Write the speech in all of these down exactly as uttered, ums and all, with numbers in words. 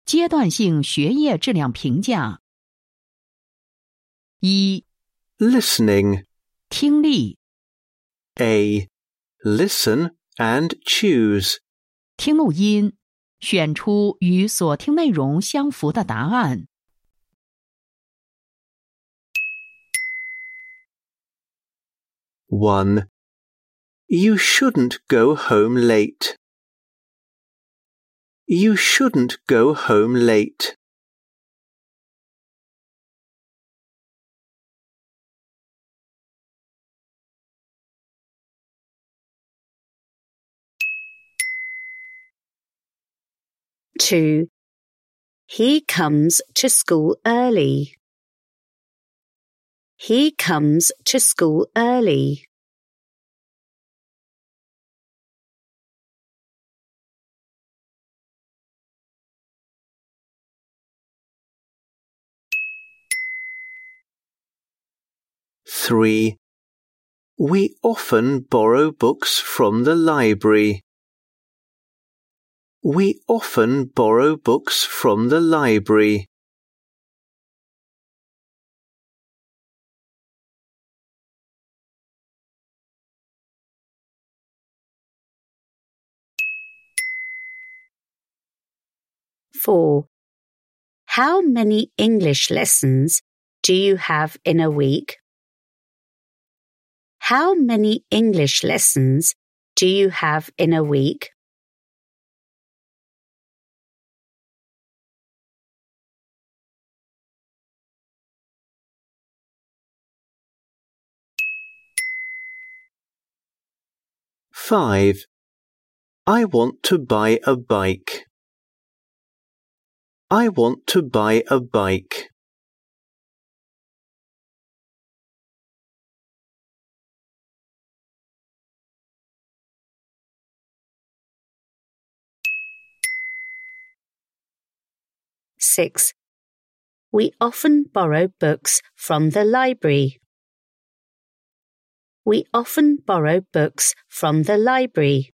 阶段性学业质量评价。一、 Listening. 听力。 A. Listen and choose. 听录音，选出与所听内容相符的答案。 one. You shouldn't go home late. You shouldn't go home late. two. He comes to school early. He comes to school early. three. We often borrow books from the library. We often borrow books from the library. four. How many English lessons do you have in a week? How many English lessons do you have in a week? five. I want to buy a bike. I want to buy a bike. six. We often borrow books from the library. We often borrow books from the library.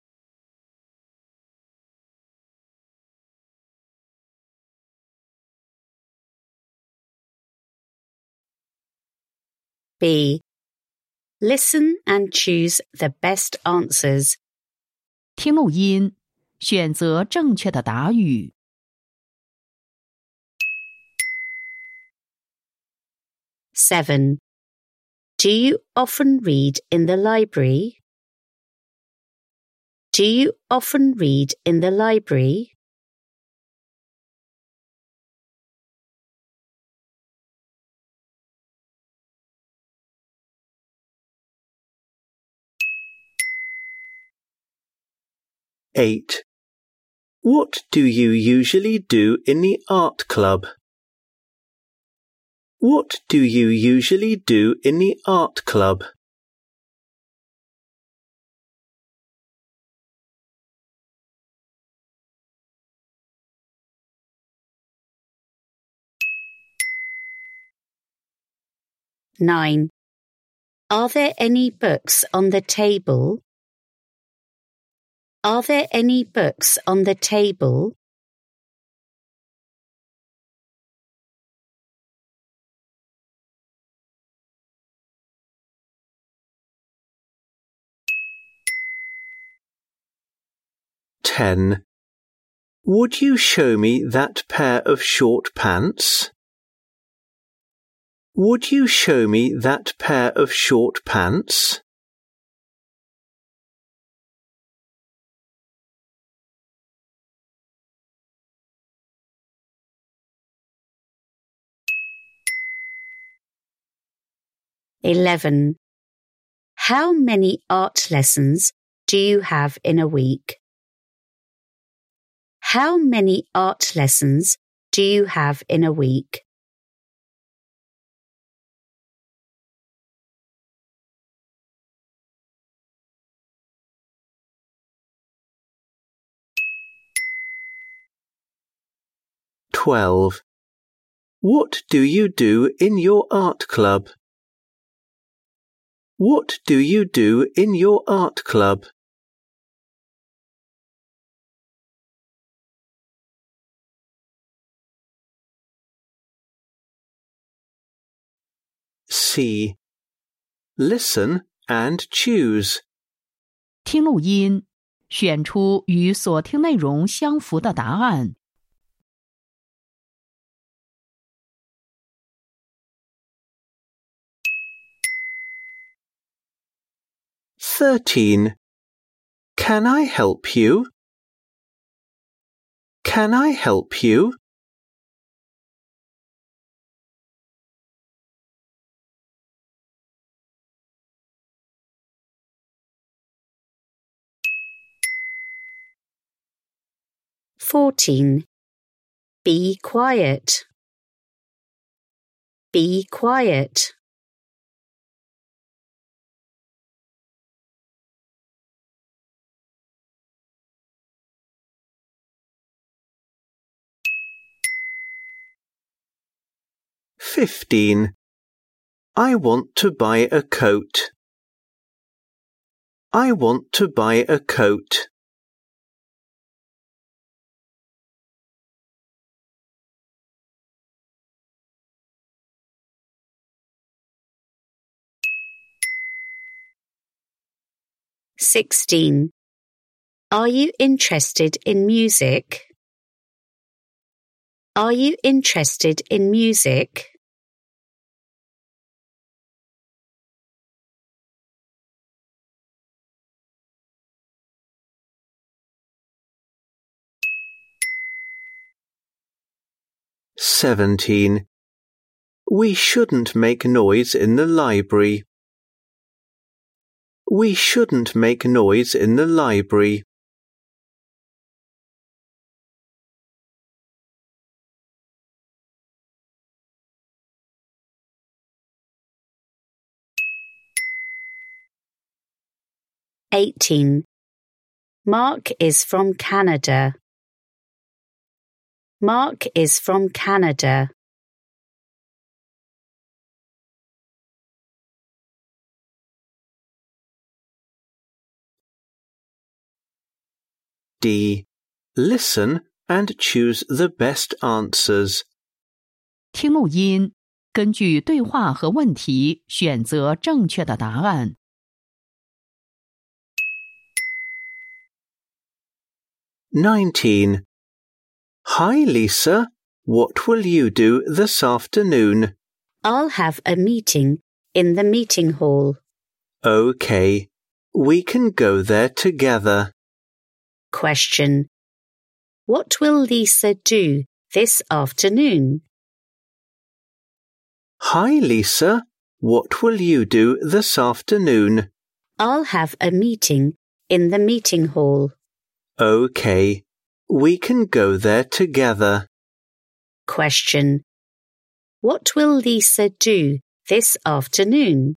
B. Listen and choose the best answers. 听录音，选择正确的答语。 seven. Do you often read in the library? Do you often read in the library? eight. What do you usually do in the art club? What do you usually do in the art club? nine. Are there any books on the table? Are there any books on the table? ten. Would you show me that pair of short pants? Would you show me that pair of short pants? eleven. How many art lessons do you have in a week? How many art lessons do you have in a week? twelve. What do you do in your art club? What do you do in your art club? C. Listen and choose. 听录音，选出与所听内容相符的答案。 Thirteen. Can I help you? Can I help you? Fourteen. Be quiet. Be quiet. Fifteen. I want to buy a coat. I want to buy a coat. Sixteen. Are you interested in music? Are you interested in music? Seventeen. We shouldn't make noise in the library. We shouldn't make noise in the library. Eighteen. Mark is from Canada. Mark is from Canada. D. Listen and choose the best answers. 听录音，根据对话和问题选择正确的答案。 Nineteen. Hi, Lisa. What will you do this afternoon? I'll have a meeting in the meeting hall. Okay. We can go there together. Question. What will Lisa do this afternoon? Hi, Lisa. What will you do this afternoon? I'll have a meeting in the meeting hall. Okay. We can go there together. Question. What will Lisa do this afternoon?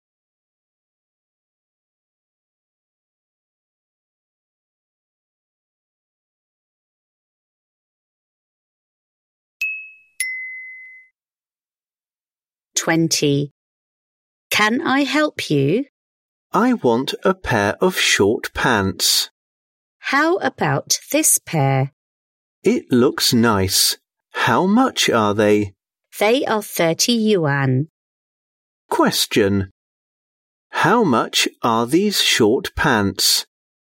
Twenty. Can I help you? I want a pair of short pants. How about this pair? It looks nice. How much are they? They are thirty yuan. Question. How much are these short pants?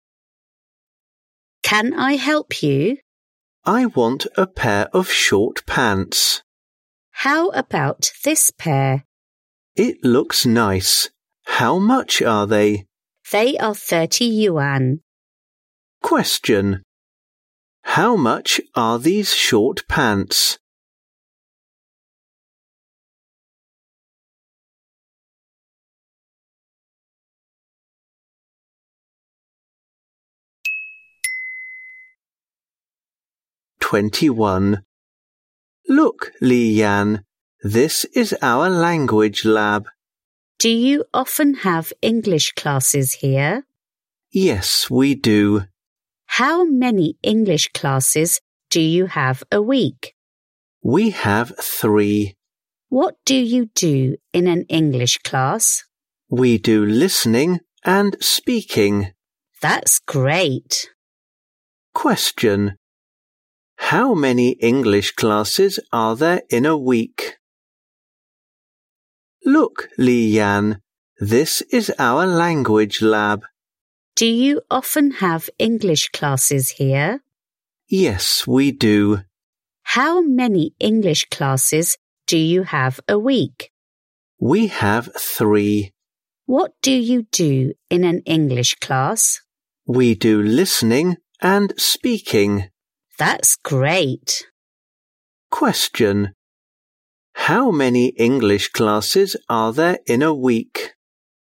Can I help you? I want a pair of short pants. How about this pair? It looks nice. How much are they? They are thirty yuan. Question. How much are these short pants? Twenty-one. Look, Li Yan, this is our language lab. Do you often have English classes here? Yes, we do. How many English classes do you have a week? We have three. What do you do in an English class? We do listening and speaking. That's great. Question. How many English classes are there in a week? Look, Li Yan, this is our language lab. Do you often have English classes here? Yes, we do. How many English classes do you have a week? We have three. What do you do in an English class? We do listening and speaking. That's great. Question. How many English classes are there in a week?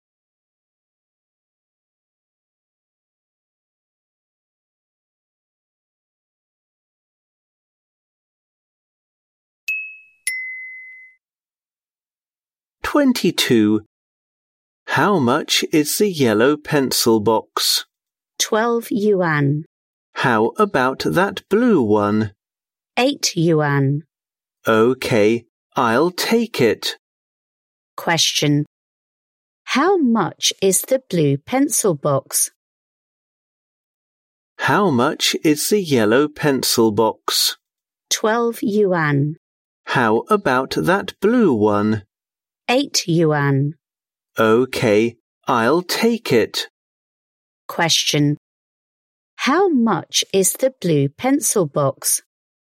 Twenty-two. How much is the yellow pencil box? Twelve yuan. How about that blue one? Eight yuan. Okay, I'll take it. Question. How much is the blue pencil box? How much is the yellow pencil box? Twelve yuan. How about that blue one? Eight yuan. Okay, I'll take it. Question. How much is the blue pencil box?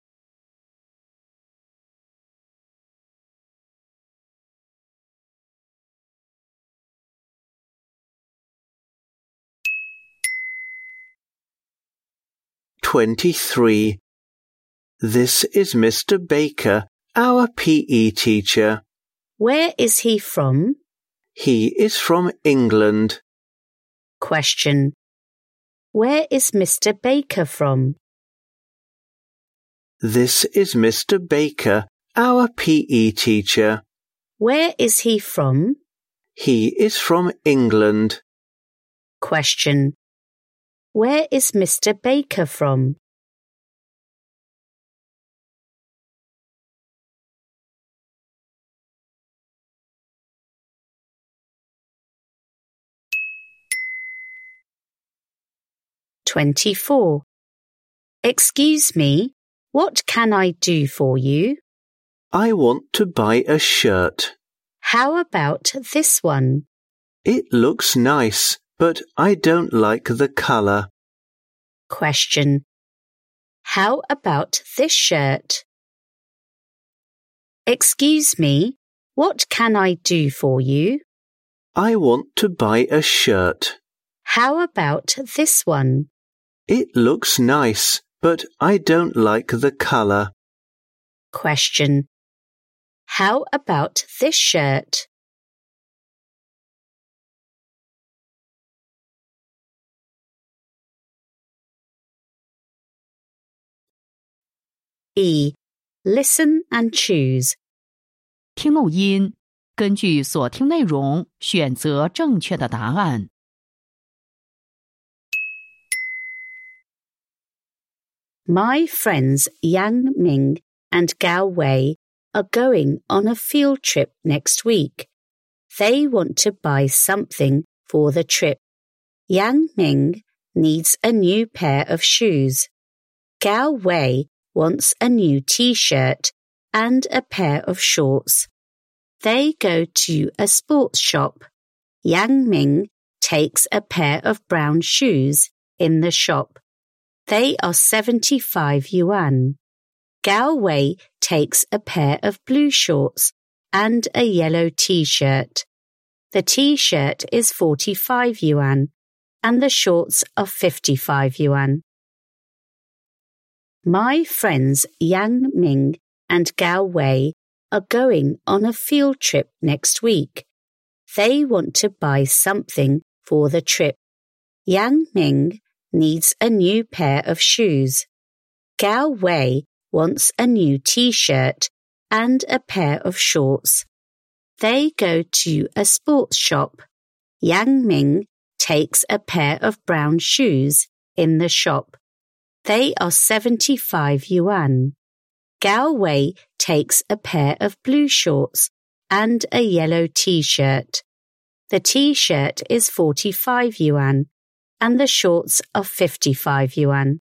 Twenty-three. This is Mister Baker, our P E teacher. Where is he from? He is from England. Question. Where is Mister Baker from? This is Mister Baker, our P E teacher. Where is he from? He is from England. Question. Where is Mister Baker from? Twenty-four. Excuse me, what can I do for you? I want to buy a shirt. How about this one? It looks nice, but I don't like the colour. Question. How about this shirt? Excuse me, what can I do for you? I want to buy a shirt. How about this one? It looks nice, but I don't like the colour. Question. How about this shirt? E. Listen and choose. 听录音，根据所听内容选择正确的答案。 My friends Yang Ming and Gao Wei are going on a field trip next week. They want to buy something for the trip. Yang Ming needs a new pair of shoes. Gao Wei wants a new t-shirt and a pair of shorts. They go to a sports shop. Yang Ming takes a pair of brown shoes in the shop. They are seventy-five yuan. Gao Wei takes a pair of blue shorts and a yellow t-shirt. The t-shirt is forty-five yuan and the shorts are fifty-five yuan. My friends Yang Ming and Gao Wei are going on a field trip next week. They want to buy something for the trip. Yang Ming needs a new pair of shoes. Gao Wei wants a new t-shirt and a pair of shorts. They go to a sports shop. Yang Ming takes a pair of brown shoes in the shop. They are seventy-five yuan. Gao Wei takes a pair of blue shorts and a yellow t-shirt. The t-shirt is forty-five yuan and the shorts are fifty-five yuan.